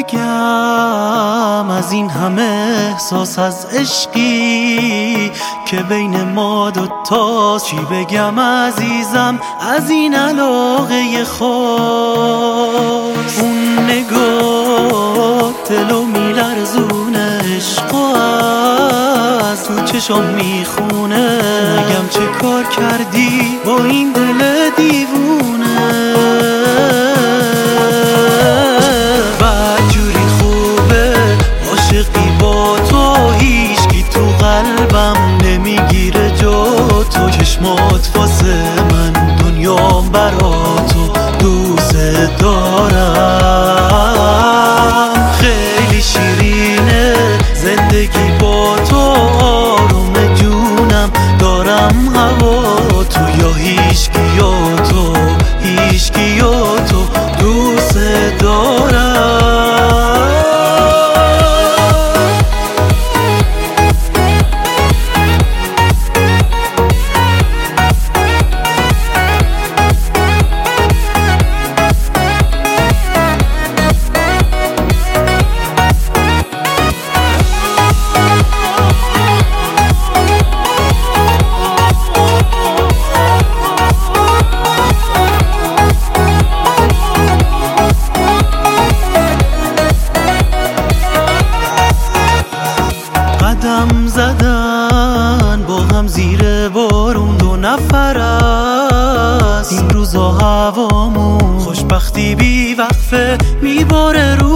بگم از این همه احساس از عشقی که بین ما دوتاست؟ چی بگم عزیزم از این علاقه خاص؟ اون نگاه دلو میلرزونه، عشق از تو چشم میخونه. نگم چه کار کردی با این دل دیوونه؟ بدجوری خوبه عاشقی با تو، هیچکی تو قلبم نمیگیره جا تو. چشمات واسه من دنیام برا تو، دوست دارم. خیلی شیرینه زندگی با تو، آروم جونم دارم هوا تو. یا هیچکی یا تو، هیچکی یا تو، دوست دارم. قدم زدن با هم زیر بارون، دو نفر است این روزا هوامون. خوشبختی بی وقفه میباره رو